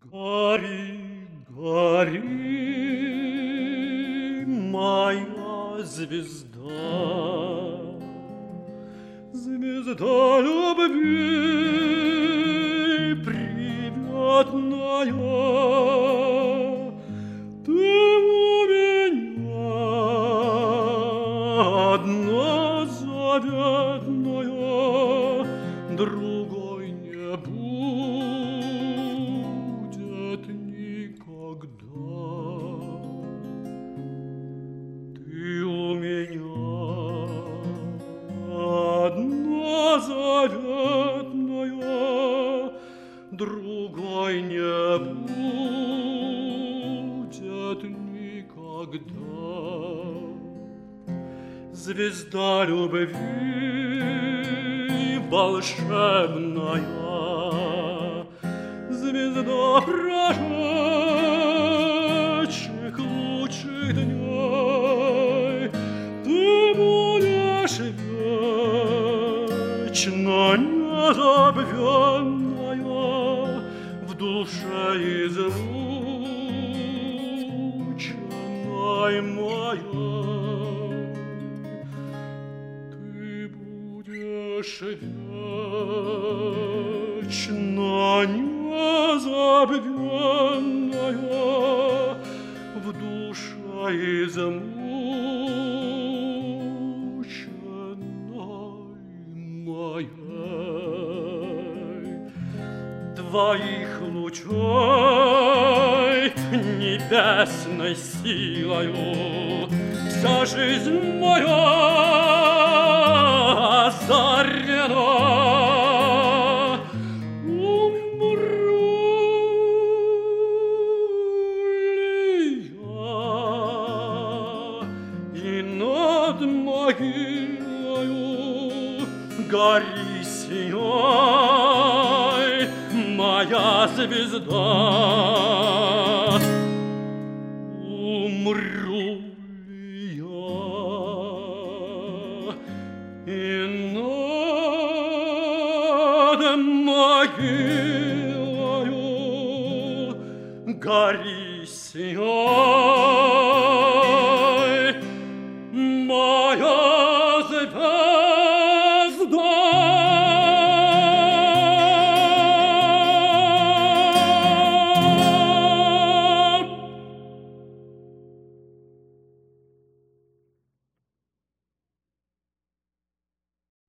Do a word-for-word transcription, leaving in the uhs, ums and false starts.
Гори, гори, моя звезда, звезда любви приветная. Ты у меня одна заветная, другой не будет никогда. Ты у меня одна заветная, другой не будет никогда. Звезда любви волшебная, звезда прошедших лучших дней, ты будешь вечно незабвенная, в душе излученной моей. Ты будешь вечно незабвенная, в душе измученной моей. Твоих лучей небесной силою вся жизнь моя озарена. Могилою гори, сияй, моя звезда. Умру ли я, и над могилою гори, сияй,